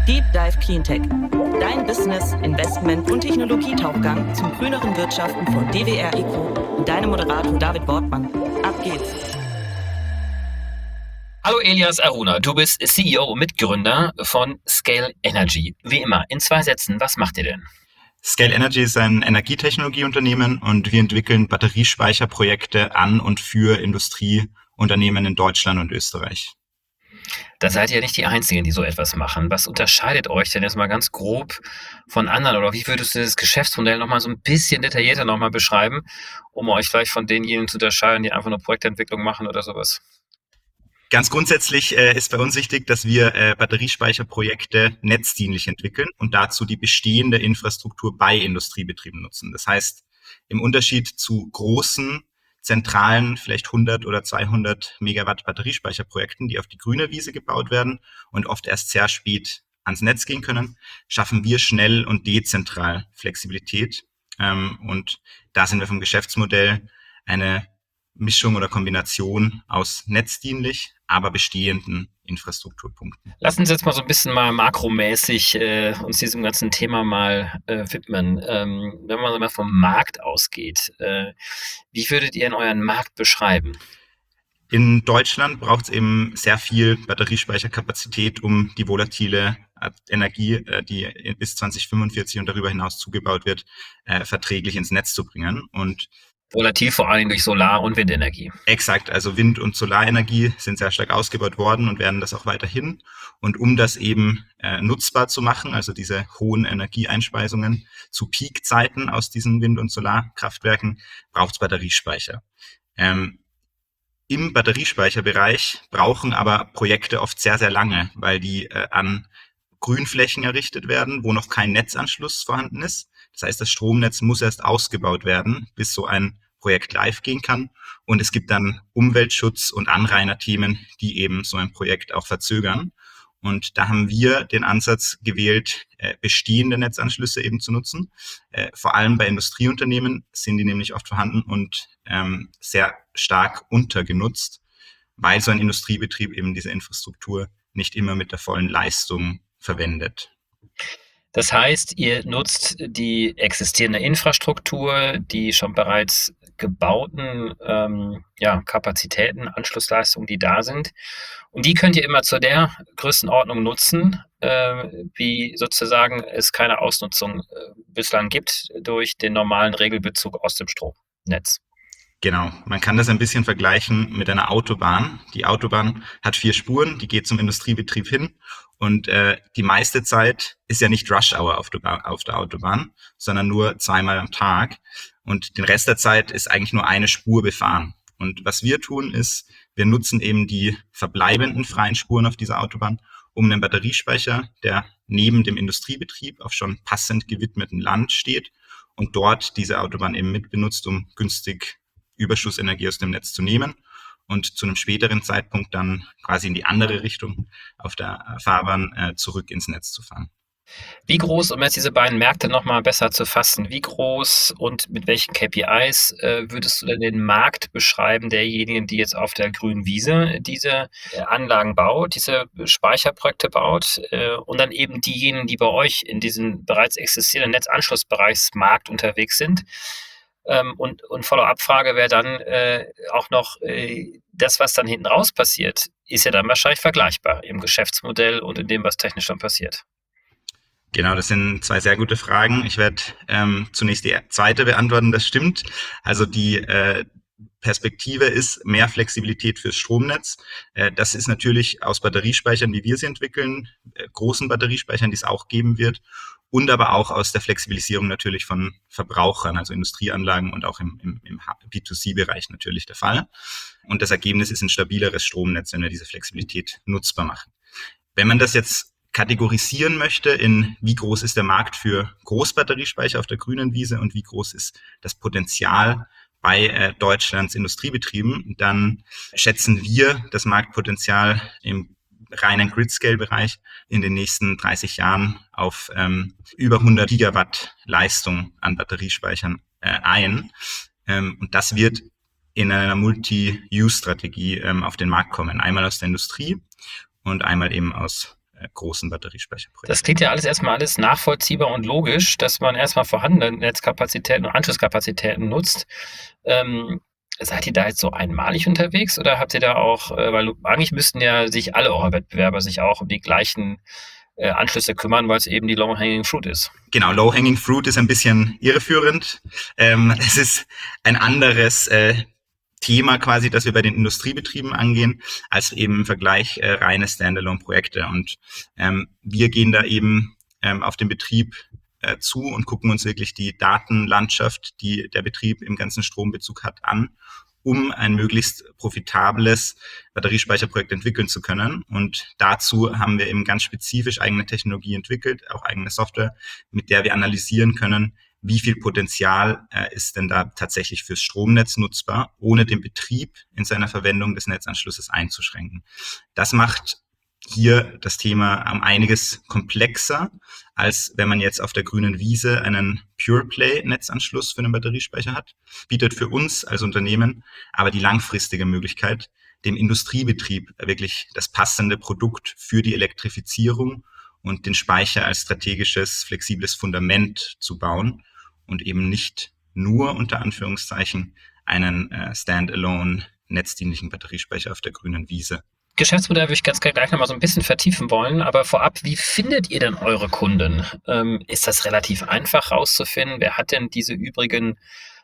Deep Dive Cleantech. Dein Business, Investment und Technologietauchgang zum grüneren Wirtschaften von DWR Eco und deinem Moderator David Bortmann. Ab geht's! Hallo Elias Aruna, du bist CEO und Mitgründer von Scale Energy. Wie immer, in 2 Sätzen, was macht ihr denn? Scale Energy ist ein Energietechnologieunternehmen und wir entwickeln Batteriespeicherprojekte an und für Industrieunternehmen in Deutschland und Österreich. Da seid ihr nicht die Einzigen, die so etwas machen. Was unterscheidet euch denn jetzt mal ganz grob von anderen? Oder wie würdest du das Geschäftsmodell nochmal so ein bisschen detaillierter nochmal beschreiben, um euch vielleicht von denjenigen zu unterscheiden, die einfach nur Projektentwicklung machen oder sowas? Ganz grundsätzlich ist bei uns wichtig, dass wir Batteriespeicherprojekte netzdienlich entwickeln und dazu die bestehende Infrastruktur bei Industriebetrieben nutzen. Das heißt, im Unterschied zu großen, zentralen, vielleicht 100 oder 200 Megawatt Batteriespeicherprojekten, die auf die grüne Wiese gebaut werden und oft erst sehr spät ans Netz gehen können, schaffen wir schnell und dezentral Flexibilität. Und da sind wir vom Geschäftsmodell eine Mischung oder Kombination aus netzdienlich, aber bestehenden Infrastrukturpunkten. Lass uns jetzt mal so ein bisschen mal makromäßig uns diesem ganzen Thema mal widmen. Wenn man mal vom Markt ausgeht, wie würdet ihr euren Markt beschreiben? In Deutschland braucht es eben sehr viel Batteriespeicherkapazität, um die volatile Energie, die bis 2045 und darüber hinaus zugebaut wird, verträglich ins Netz zu bringen. Und Volatil vor allem durch Solar- und Windenergie. exakt, also Wind- und Solarenergie sind sehr stark ausgebaut worden und werden das auch weiterhin. Und um das eben nutzbar zu machen, also diese hohen Energieeinspeisungen zu Peakzeiten aus diesen Wind- und Solarkraftwerken, braucht es Batteriespeicher. Im Batteriespeicherbereich brauchen aber Projekte oft sehr, sehr lange, weil die an Grünflächen errichtet werden, wo noch kein Netzanschluss vorhanden ist. Das heißt, das Stromnetz muss erst ausgebaut werden, bis so ein Projekt live gehen kann. Und es gibt dann Umweltschutz- und Anrainerthemen, die eben so ein Projekt auch verzögern. Und da haben wir den Ansatz gewählt, bestehende Netzanschlüsse eben zu nutzen. Vor allem bei Industrieunternehmen sind die nämlich oft vorhanden und sehr stark untergenutzt, weil so ein Industriebetrieb eben diese Infrastruktur nicht immer mit der vollen Leistung verwendet. Das heißt, ihr nutzt die existierende Infrastruktur, die schon bereits gebauten Kapazitäten, Anschlussleistungen, die da sind. Und die könnt ihr immer zu der Größenordnung nutzen, wie sozusagen es keine Ausnutzung bislang gibt durch den normalen Regelbezug aus dem Stromnetz. Genau, man kann das ein bisschen vergleichen mit einer Autobahn. Die Autobahn hat 4 Spuren, die geht zum Industriebetrieb hin und die meiste Zeit ist ja nicht Rush Hour auf der Autobahn, sondern nur 2-mal am Tag und den Rest der Zeit ist eigentlich nur eine Spur befahren. Und was wir tun ist, wir nutzen eben die verbleibenden freien Spuren auf dieser Autobahn, um einen Batteriespeicher, der neben dem Industriebetrieb auf schon passend gewidmeten Land steht und dort diese Autobahn eben mitbenutzt, um günstig Überschussenergie aus dem Netz zu nehmen und zu einem späteren Zeitpunkt dann quasi in die andere Richtung auf der Fahrbahn zurück ins Netz zu fahren. Wie groß, um jetzt diese beiden Märkte nochmal besser zu fassen, wie groß und mit welchen KPIs würdest du denn den Markt beschreiben, derjenigen, die jetzt auf der grünen Wiese diese Anlagen baut, diese Speicherprojekte baut und dann eben diejenigen, die bei euch in diesem bereits existierenden Netzanschlussbereichsmarkt unterwegs sind? Und Follow-up-Frage wäre dann auch noch, das, was dann hinten raus passiert, ist ja dann wahrscheinlich vergleichbar im Geschäftsmodell und in dem, was technisch dann passiert. Genau, das sind 2 sehr gute Fragen. Ich werde zunächst die zweite beantworten, das stimmt. Also die Perspektive ist mehr Flexibilität fürs Stromnetz. Das ist natürlich aus Batteriespeichern, wie wir sie entwickeln, großen Batteriespeichern, die es auch geben wird, und aber auch aus der Flexibilisierung natürlich von Verbrauchern, also Industrieanlagen und auch im B2C-Bereich natürlich der Fall. Und das Ergebnis ist ein stabileres Stromnetz, wenn wir diese Flexibilität nutzbar machen. Wenn man das jetzt kategorisieren möchte in wie groß ist der Markt für Großbatteriespeicher auf der grünen Wiese und wie groß ist das Potenzial bei Deutschlands Industriebetrieben, dann schätzen wir das Marktpotenzial im reinen Grid-Scale-Bereich in den nächsten 30 Jahren auf über 100 Gigawatt Leistung an Batteriespeichern ein. Und das wird in einer Multi-Use-Strategie auf den Markt kommen. Einmal aus der Industrie und einmal eben aus großen Batteriespeicherprojekten. Das klingt ja alles nachvollziehbar und logisch, dass man erstmal vorhandene Netzkapazitäten und Anschlusskapazitäten nutzt. Seid ihr da jetzt so einmalig unterwegs oder habt ihr da auch, weil eigentlich müssten ja sich alle eure Wettbewerber sich auch um die gleichen Anschlüsse kümmern, weil es eben die Low-Hanging Fruit ist? Genau, Low-Hanging Fruit ist ein bisschen irreführend. Es ist ein anderes Thema quasi, das wir bei den Industriebetrieben angehen, als eben im Vergleich reine Standalone-Projekte. Und wir gehen da eben auf den Betrieb zu und gucken uns wirklich die Datenlandschaft, die der Betrieb im ganzen Strombezug hat, an, um ein möglichst profitables Batteriespeicherprojekt entwickeln zu können. Und dazu haben wir eben ganz spezifisch eigene Technologie entwickelt, auch eigene Software, mit der wir analysieren können, wie viel Potenzial ist denn da tatsächlich fürs Stromnetz nutzbar, ohne den Betrieb in seiner Verwendung des Netzanschlusses einzuschränken. Das macht hier das Thema einiges komplexer, als wenn man jetzt auf der grünen Wiese einen Pure-Play-Netzanschluss für einen Batteriespeicher hat. Bietet für uns als Unternehmen aber die langfristige Möglichkeit, dem Industriebetrieb wirklich das passende Produkt für die Elektrifizierung und den Speicher als strategisches, flexibles Fundament zu bauen und eben nicht nur unter Anführungszeichen einen standalone netzdienlichen Batteriespeicher auf der grünen Wiese. Geschäftsmodell würde ich ganz gerne gleich nochmal so ein bisschen vertiefen wollen, aber vorab, wie findet ihr denn eure Kunden? Ist das relativ einfach rauszufinden? Wer hat denn diese übrigen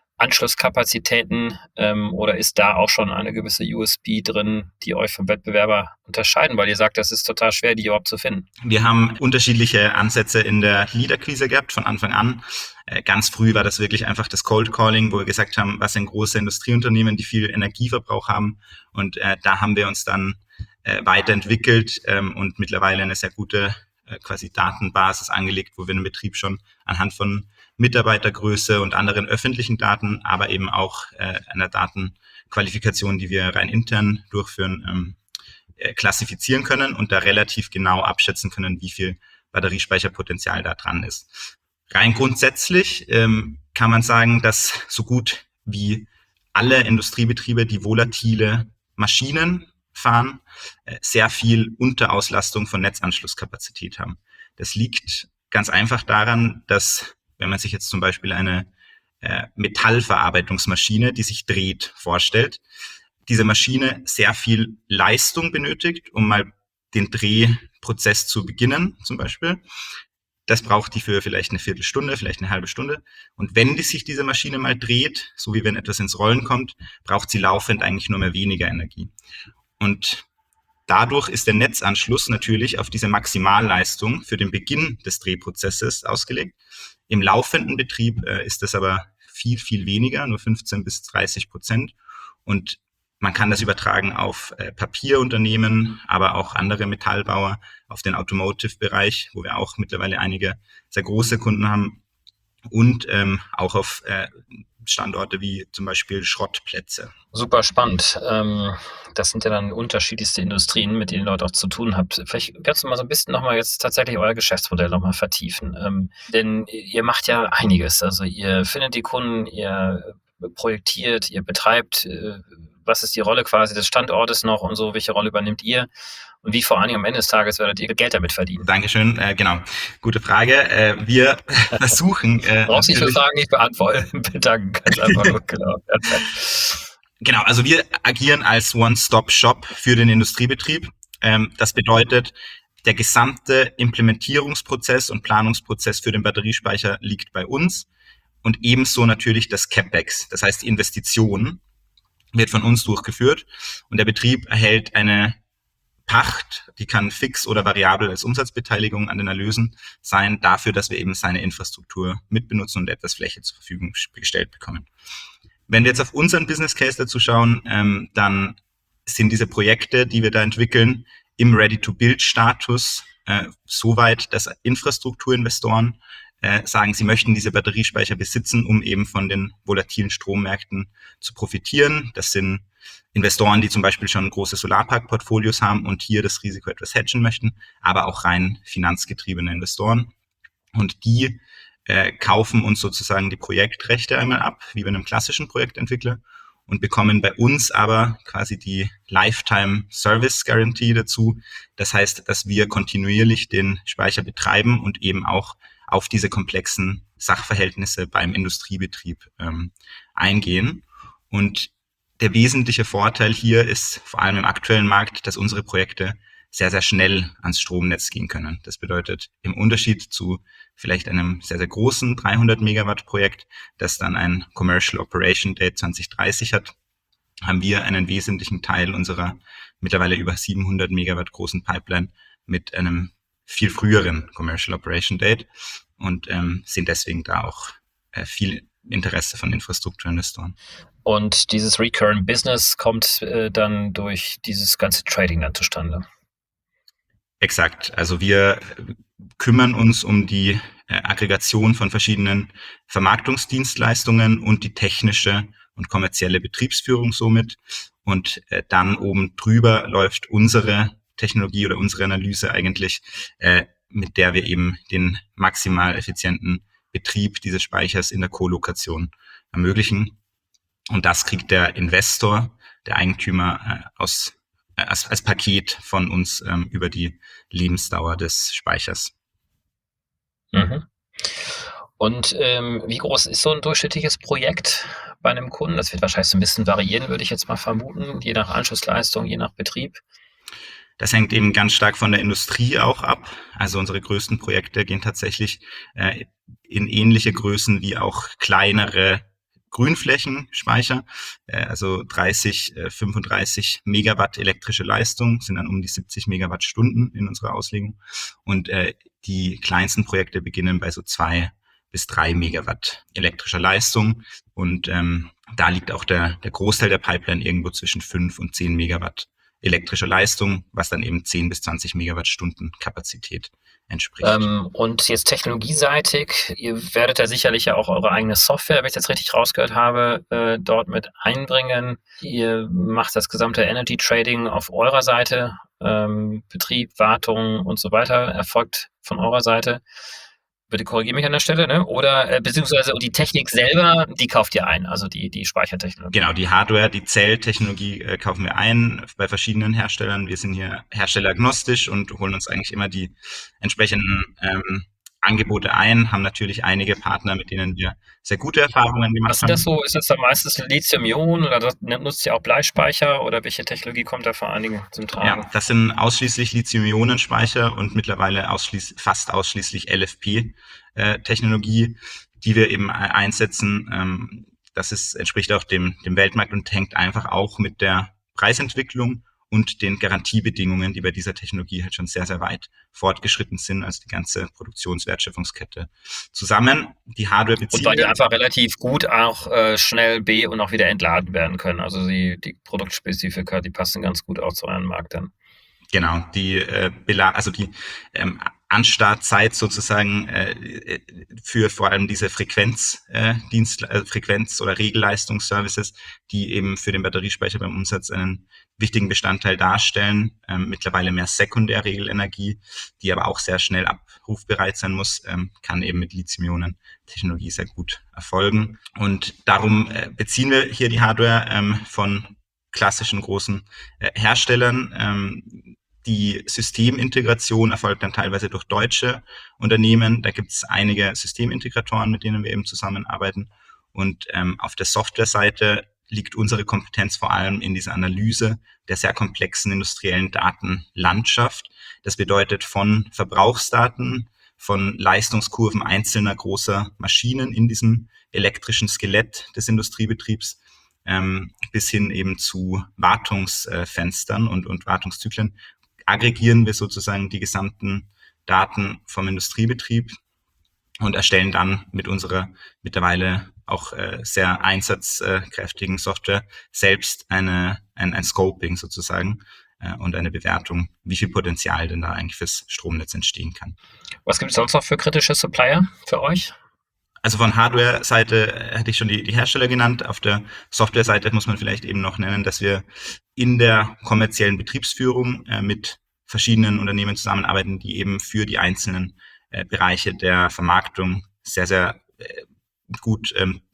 Anschlusskapazitäten oder ist da auch schon eine gewisse USP drin, die euch vom Wettbewerber unterscheiden? Weil ihr sagt, das ist total schwer, die überhaupt zu finden. Wir haben unterschiedliche Ansätze in der Lead-Akquise gehabt von Anfang an. Ganz früh war das wirklich einfach das Cold Calling, wo wir gesagt haben, was sind große Industrieunternehmen, die viel Energieverbrauch haben. Und da haben wir uns dann weiterentwickelt und mittlerweile eine sehr gute quasi Datenbasis angelegt, wo wir den Betrieb schon anhand von Mitarbeitergröße und anderen öffentlichen Daten, aber eben auch einer Datenqualifikation, die wir rein intern durchführen, klassifizieren können und da relativ genau abschätzen können, wie viel Batteriespeicherpotenzial da dran ist. Rein grundsätzlich kann man sagen, dass so gut wie alle Industriebetriebe, die volatile Maschinen fahren, sehr viel Unterauslastung von Netzanschlusskapazität haben. Das liegt ganz einfach daran, dass, wenn man sich jetzt zum Beispiel eine Metallverarbeitungsmaschine, die sich dreht, vorstellt, diese Maschine sehr viel Leistung benötigt, um mal den Drehprozess zu beginnen, zum Beispiel. Das braucht die für vielleicht eine Viertelstunde, vielleicht eine halbe Stunde. Und wenn sich diese Maschine mal dreht, so wie wenn etwas ins Rollen kommt, braucht sie laufend eigentlich nur mehr weniger Energie. Und dadurch ist der Netzanschluss natürlich auf diese Maximalleistung für den Beginn des Drehprozesses ausgelegt. Im laufenden Betrieb ist das aber viel, viel weniger, nur 15-30%. Und man kann das übertragen auf Papierunternehmen, aber auch andere Metallbauer, auf den Automotive-Bereich, wo wir auch mittlerweile einige sehr große Kunden haben und auch auf Standorte wie zum Beispiel Schrottplätze. Super spannend. Das sind ja dann unterschiedlichste Industrien, mit denen ihr dort auch zu tun habt. Vielleicht kannst du mal so ein bisschen nochmal jetzt tatsächlich euer Geschäftsmodell nochmal vertiefen. Denn ihr macht ja einiges. Also ihr findet die Kunden, ihr projektiert, ihr betreibt. Was ist die Rolle quasi des Standortes noch und so? Welche Rolle übernimmt ihr? Und wie vor allen Dingen am Ende des Tages werdet ihr Geld damit verdienen? Dankeschön, genau. Gute Frage. Wir versuchen... Brauchst nicht für Fragen nicht beantworten. Bedanken ganz einfach nur, genau. Genau, also wir agieren als One-Stop-Shop für den Industriebetrieb. Das bedeutet, der gesamte Implementierungsprozess und Planungsprozess für den Batteriespeicher liegt bei uns und ebenso natürlich das CapEx, das heißt die Investition, wird von uns durchgeführt und der Betrieb erhält eine Pacht, die kann fix oder variabel als Umsatzbeteiligung an den Erlösen sein, dafür, dass wir eben seine Infrastruktur mitbenutzen und etwas Fläche zur Verfügung gestellt bekommen. Wenn wir jetzt auf unseren Business Case dazu schauen, dann sind diese Projekte, die wir da entwickeln, im Ready-to-Build-Status soweit, dass Infrastrukturinvestoren sagen, sie möchten diese Batteriespeicher besitzen, um eben von den volatilen Strommärkten zu profitieren. Das sind Investoren, die zum Beispiel schon große Solarpark-Portfolios haben und hier das Risiko etwas hedgen möchten, aber auch rein finanzgetriebene Investoren. Und die kaufen uns sozusagen die Projektrechte einmal ab, wie bei einem klassischen Projektentwickler, und bekommen bei uns aber quasi die Lifetime Service Guarantee dazu. Das heißt, dass wir kontinuierlich den Speicher betreiben und eben auch auf diese komplexen Sachverhältnisse beim Industriebetrieb eingehen. Und der wesentliche Vorteil hier ist vor allem im aktuellen Markt, dass unsere Projekte sehr, sehr schnell ans Stromnetz gehen können. Das bedeutet, im Unterschied zu vielleicht einem sehr, sehr großen 300 Megawatt Projekt, das dann ein Commercial Operation Date 2030 hat, haben wir einen wesentlichen Teil unserer mittlerweile über 700 Megawatt großen Pipeline mit einem viel früheren Commercial Operation Date und sehen deswegen da auch viel Interesse von Infrastrukturinvestoren. Und dieses Recurrent Business kommt dann durch dieses ganze Trading dann zustande. Exakt. Also wir kümmern uns um die Aggregation von verschiedenen Vermarktungsdienstleistungen und die technische und kommerzielle Betriebsführung somit. Und dann oben drüber läuft unsere Technologie oder unsere Analyse eigentlich, mit der wir eben den maximal effizienten Betrieb dieses Speichers in der Kolokation ermöglichen. Und das kriegt der Investor, der Eigentümer als Paket von uns über die Lebensdauer des Speichers. Mhm. Und wie groß ist so ein durchschnittliches Projekt bei einem Kunden? Das wird wahrscheinlich so ein bisschen variieren, würde ich jetzt mal vermuten, je nach Anschlussleistung, je nach Betrieb. Das hängt eben ganz stark von der Industrie auch ab. Also unsere größten Projekte gehen tatsächlich in ähnliche Größen wie auch kleinere Grünflächenspeicher, also 30, 35 Megawatt elektrische Leistung, sind dann um die 70 Megawattstunden in unserer Auslegung. Und die kleinsten Projekte beginnen bei so 2 bis 3 Megawatt elektrischer Leistung. Und da liegt auch der Großteil der Pipeline irgendwo zwischen 5 und 10 Megawatt elektrischer Leistung, was dann eben 10 bis 20 Megawattstunden Kapazität entspricht. Und jetzt technologieseitig, ihr werdet ja sicherlich ja auch eure eigene Software, wenn ich das richtig rausgehört habe, dort mit einbringen. Ihr macht das gesamte Energy Trading auf eurer Seite, Betrieb, Wartung und so weiter erfolgt von eurer Seite. Bitte korrigiere mich an der Stelle, ne? Oder beziehungsweise die Technik selber, die kauft ihr ein, also die Speichertechnologie. Genau, die Hardware, die Zelltechnologie kaufen wir ein bei verschiedenen Herstellern. Wir sind hier herstelleragnostisch und holen uns eigentlich immer die entsprechenden Angebote ein, haben natürlich einige Partner, mit denen wir sehr gute Erfahrungen gemacht haben. Was sind das so? Ist das dann meistens Lithium-Ionen oder nutzt ihr auch Bleispeicher oder welche Technologie kommt da vor allen Dingen zum Tragen? Ja, das sind ausschließlich Lithium-Ionen-Speicher und mittlerweile fast ausschließlich LFP-Technologie, die wir eben einsetzen. Das entspricht auch dem Weltmarkt und hängt einfach auch mit der Preisentwicklung und den Garantiebedingungen, die bei dieser Technologie halt schon sehr, sehr weit fortgeschritten sind, als die ganze Produktionswertschöpfungskette zusammen. Die Hardware beziehen und weil die einfach relativ gut auch schnell und auch wieder entladen werden können. Also die Produktspezifika, die passen ganz gut auch zu eurem Markt dann. Genau, die Anstartzeit sozusagen für vor allem diese Frequenz- oder Regelleistungsservices, die eben für den Batteriespeicher beim Umsatz einen wichtigen Bestandteil darstellen. Mittlerweile mehr Sekundärregelenergie, die aber auch sehr schnell abrufbereit sein muss, kann eben mit Lithium-Ionen-Technologie sehr gut erfolgen. Und darum beziehen wir hier die Hardware von klassischen großen Herstellern. Die Systemintegration erfolgt dann teilweise durch deutsche Unternehmen. Da gibt es einige Systemintegratoren, mit denen wir eben zusammenarbeiten. Und auf der Softwareseite liegt unsere Kompetenz vor allem in dieser Analyse der sehr komplexen industriellen Datenlandschaft. Das bedeutet von Verbrauchsdaten, von Leistungskurven einzelner großer Maschinen in diesem elektrischen Skelett des Industriebetriebs bis hin eben zu Wartungsfenstern und Wartungszyklen. Aggregieren wir sozusagen die gesamten Daten vom Industriebetrieb und erstellen dann mit unserer mittlerweile auch sehr einsatzkräftigen Software selbst ein Scoping sozusagen und eine Bewertung, wie viel Potenzial denn da eigentlich fürs Stromnetz entstehen kann. Was gibt es sonst noch für kritische Supplier für euch? Also von Hardware-Seite hätte ich schon die Hersteller genannt. Auf der Software-Seite muss man vielleicht eben noch nennen, dass wir in der kommerziellen Betriebsführung mit verschiedenen Unternehmen zusammenarbeiten, die eben für die einzelnen Bereiche der Vermarktung sehr, sehr gut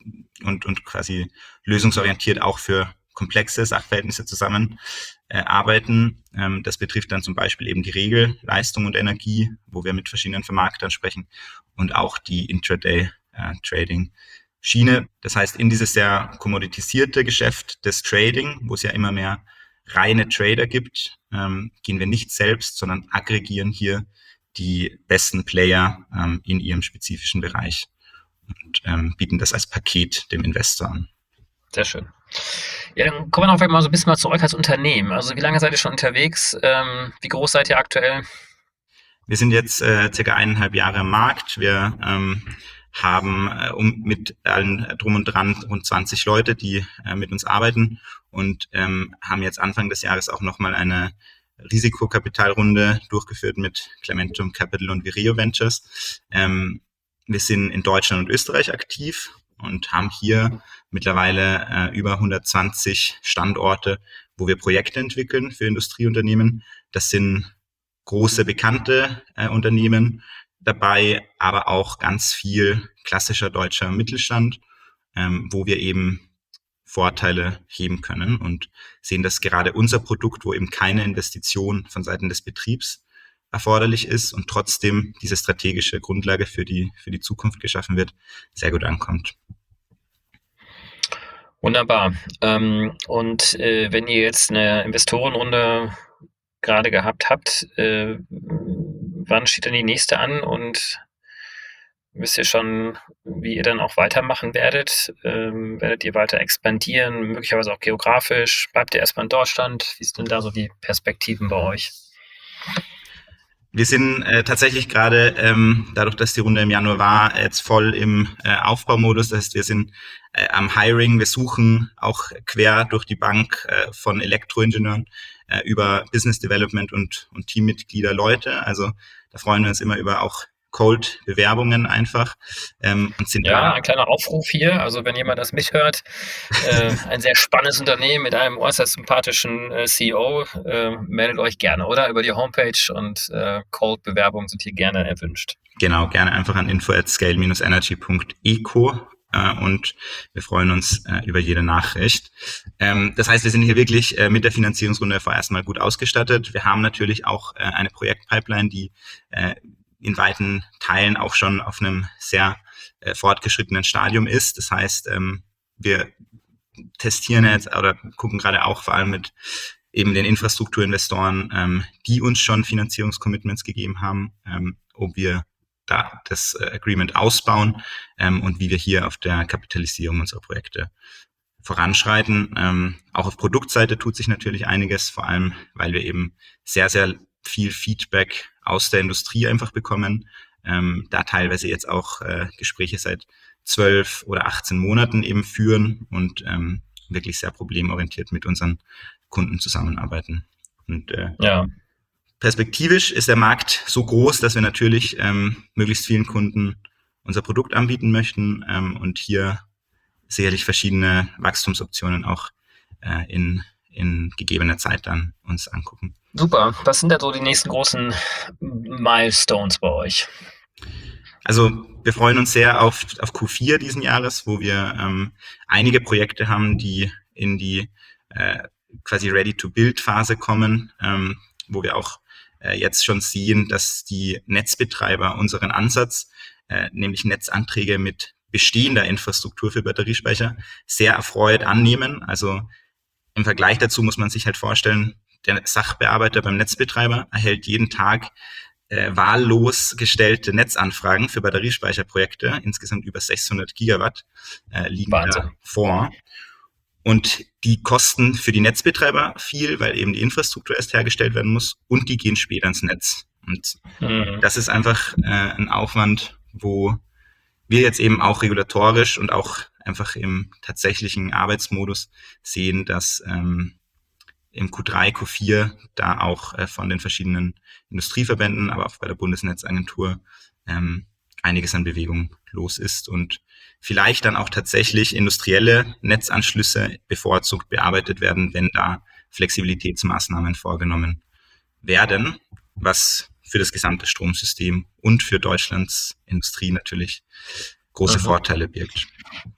und quasi lösungsorientiert auch für komplexe Sachverhältnisse zusammen arbeiten. Das betrifft dann zum Beispiel eben die Regel, Leistung und Energie, wo wir mit verschiedenen Vermarktern sprechen, und auch die Intraday-Trading-Schiene. Das heißt, in dieses sehr kommoditisierte Geschäft des Trading, wo es ja immer mehr reine Trader gibt, gehen wir nicht selbst, sondern aggregieren hier die besten Player in ihrem spezifischen Bereich und bieten das als Paket dem Investor an. Sehr schön. Ja, dann kommen wir noch mal so ein bisschen zurück als Unternehmen. Also wie lange seid ihr schon unterwegs? Wie groß seid ihr aktuell? Wir sind jetzt circa 1,5 Jahre am Markt. Wir haben mit allen drum und dran rund 20 Leute, die mit uns arbeiten, und haben jetzt Anfang des Jahres auch nochmal eine Risikokapitalrunde durchgeführt mit Clementum Capital und Vireo Ventures. Wir sind in Deutschland und Österreich aktiv und haben hier mittlerweile über 120 Standorte, wo wir Projekte entwickeln für Industrieunternehmen. Das sind große, bekannte Unternehmen dabei, aber auch ganz viel klassischer deutscher Mittelstand, wo wir eben Vorteile heben können und sehen, dass gerade unser Produkt, wo eben keine Investition von Seiten des Betriebs erforderlich ist und trotzdem diese strategische Grundlage für die Zukunft geschaffen wird, sehr gut ankommt. Wunderbar. Und wenn ihr jetzt eine Investorenrunde gerade gehabt habt, wann steht denn die nächste an, und wisst ihr schon, wie ihr dann auch weitermachen werdet? Werdet ihr weiter expandieren, möglicherweise auch geografisch? Bleibt ihr erstmal in Deutschland? Wie sind denn da so die Perspektiven bei euch? Wir sind tatsächlich gerade, dadurch, dass die Runde im Januar war, jetzt voll im Aufbaumodus. Das heißt, wir sind am Hiring. Wir suchen auch quer durch die Bank von Elektroingenieuren über Business Development und Teammitglieder Leute. Also da freuen wir uns immer über auch Cold-Bewerbungen einfach. Und sind ein kleiner Aufruf hier. Also wenn jemand das mithört, ein sehr spannendes Unternehmen mit einem äußerst sympathischen CEO, meldet euch gerne, oder? Über die Homepage, und Cold-Bewerbungen sind hier gerne erwünscht. Genau, gerne einfach an info@scale-energy.eco. Und wir freuen uns über jede Nachricht. Das heißt, wir sind hier wirklich mit der Finanzierungsrunde vorerst mal gut ausgestattet. Wir haben natürlich auch eine Projektpipeline, die in weiten Teilen auch schon auf einem sehr fortgeschrittenen Stadium ist. Das heißt, wir testieren jetzt oder gucken gerade auch vor allem mit eben den Infrastrukturinvestoren, die uns schon Finanzierungscommitments gegeben haben, ob wir da das Agreement ausbauen und wie wir hier auf der Kapitalisierung unserer Projekte voranschreiten. Auch auf Produktseite tut sich natürlich einiges, vor allem weil wir eben sehr, sehr viel Feedback aus der Industrie einfach bekommen, da teilweise jetzt auch Gespräche seit 12 oder 18 Monaten eben führen und wirklich sehr problemorientiert mit unseren Kunden zusammenarbeiten. Und perspektivisch ist der Markt so groß, dass wir natürlich möglichst vielen Kunden unser Produkt anbieten möchten und hier sicherlich verschiedene Wachstumsoptionen auch in gegebener Zeit dann uns angucken. Super. Was sind da so die nächsten großen Milestones bei euch? Also wir freuen uns sehr auf Q4 diesen Jahres, wo wir einige Projekte haben, die in die quasi Ready-to-Build-Phase kommen, wo wir auch jetzt schon sehen, dass die Netzbetreiber unseren Ansatz, nämlich Netzanträge mit bestehender Infrastruktur für Batteriespeicher, sehr erfreut annehmen. Also im Vergleich dazu muss man sich halt vorstellen, der Sachbearbeiter beim Netzbetreiber erhält jeden Tag wahllos gestellte Netzanfragen für Batteriespeicherprojekte. Insgesamt über 600 Gigawatt liegen da vor. Und die kosten für die Netzbetreiber viel, weil eben die Infrastruktur erst hergestellt werden muss, und die gehen später ins Netz. Und das ist einfach ein Aufwand, wo wir jetzt eben auch regulatorisch und auch einfach im tatsächlichen Arbeitsmodus sehen, dass im Q3, Q4 da auch von den verschiedenen Industrieverbänden, aber auch bei der Bundesnetzagentur einiges an Bewegung los ist und vielleicht dann auch tatsächlich industrielle Netzanschlüsse bevorzugt bearbeitet werden, wenn da Flexibilitätsmaßnahmen vorgenommen werden, was für das gesamte Stromsystem und für Deutschlands Industrie natürlich große Vorteile birgt.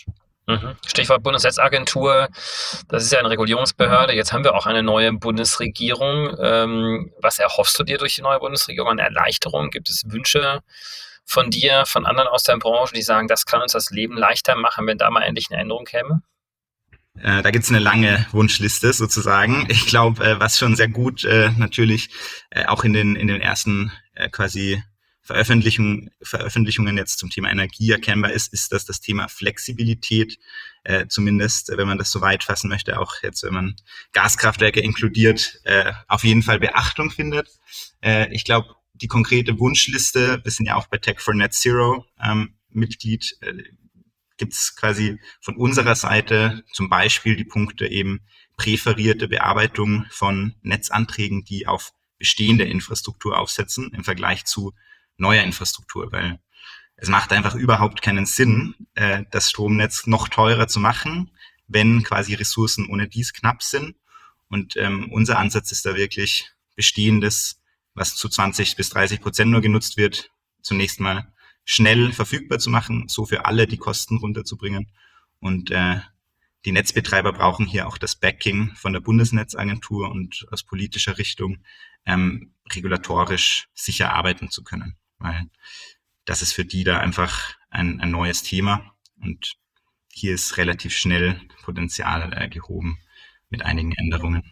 Stichwort Bundesnetzagentur, das ist ja eine Regulierungsbehörde. Jetzt haben wir auch eine neue Bundesregierung. Was erhoffst du dir durch die neue Bundesregierung an Erleichterung? Gibt es Wünsche von dir, von anderen aus der Branche, die sagen, das kann uns das Leben leichter machen, wenn da mal endlich eine Änderung käme? Da gibt's eine lange Wunschliste sozusagen. Ich glaube, was schon sehr gut natürlich auch in den ersten quasi Veröffentlichungen jetzt zum Thema Energie erkennbar ist, dass das Thema Flexibilität, zumindest wenn man das so weit fassen möchte, auch jetzt, wenn man Gaskraftwerke inkludiert, auf jeden Fall Beachtung findet. Ich glaube, die konkrete Wunschliste, wir sind ja auch bei Tech for Net Zero Mitglied, gibt es quasi von unserer Seite zum Beispiel die Punkte eben präferierte Bearbeitung von Netzanträgen, die auf bestehende Infrastruktur aufsetzen im Vergleich zu neuer Infrastruktur, weil es macht einfach überhaupt keinen Sinn, das Stromnetz noch teurer zu machen, wenn quasi Ressourcen ohne dies knapp sind. Und unser Ansatz ist da wirklich Bestehendes, was zu 20-30% nur genutzt wird, zunächst mal schnell verfügbar zu machen, so für alle die Kosten runterzubringen. Und die Netzbetreiber brauchen hier auch das Backing von der Bundesnetzagentur und aus politischer Richtung regulatorisch sicher arbeiten zu können, weil das ist für die da einfach ein neues Thema und hier ist relativ schnell Potenzial gehoben mit einigen Änderungen.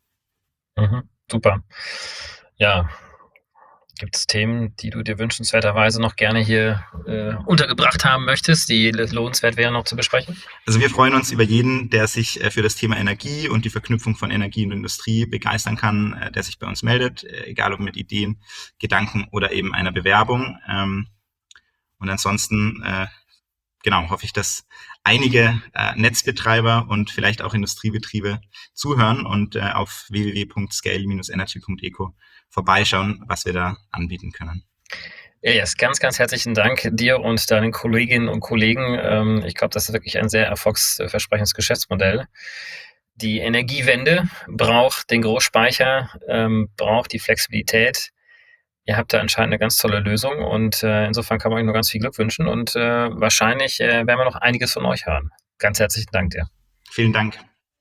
Super. Ja, gibt es Themen, die du dir wünschenswerterweise noch gerne hier untergebracht haben möchtest, die lohnenswert wären noch zu besprechen? Also wir freuen uns über jeden, der sich für das Thema Energie und die Verknüpfung von Energie und Industrie begeistern kann, der sich bei uns meldet, egal ob mit Ideen, Gedanken oder eben einer Bewerbung. Und ansonsten hoffe ich, dass einige Netzbetreiber und vielleicht auch Industriebetriebe zuhören und auf www.scale-energy.eco vorbeischauen, was wir da anbieten können. Elias, ganz, ganz herzlichen Dank dir und deinen Kolleginnen und Kollegen. Ich glaube, das ist wirklich ein sehr erfolgsversprechendes Geschäftsmodell. Die Energiewende braucht den Großspeicher, braucht die Flexibilität. Ihr habt da anscheinend eine ganz tolle Lösung und insofern kann man euch nur ganz viel Glück wünschen und wahrscheinlich werden wir noch einiges von euch hören. Ganz herzlichen Dank dir. Vielen Dank.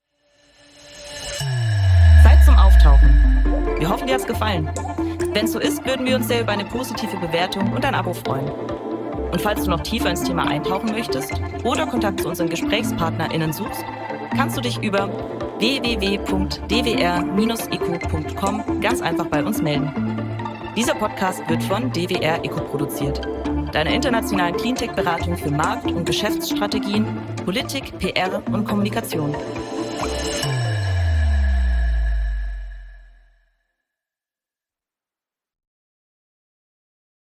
Zeit zum Auftauchen. Wir hoffen, dir hat's gefallen. Wenn so ist, würden wir uns sehr über eine positive Bewertung und ein Abo freuen. Und falls du noch tiefer ins Thema eintauchen möchtest oder Kontakt zu unseren GesprächspartnerInnen suchst, kannst du dich über www.dwr-eco.com ganz einfach bei uns melden. Dieser Podcast wird von DWR Eco produziert, deiner internationalen Cleantech-Beratung für Markt- und Geschäftsstrategien, Politik, PR und Kommunikation.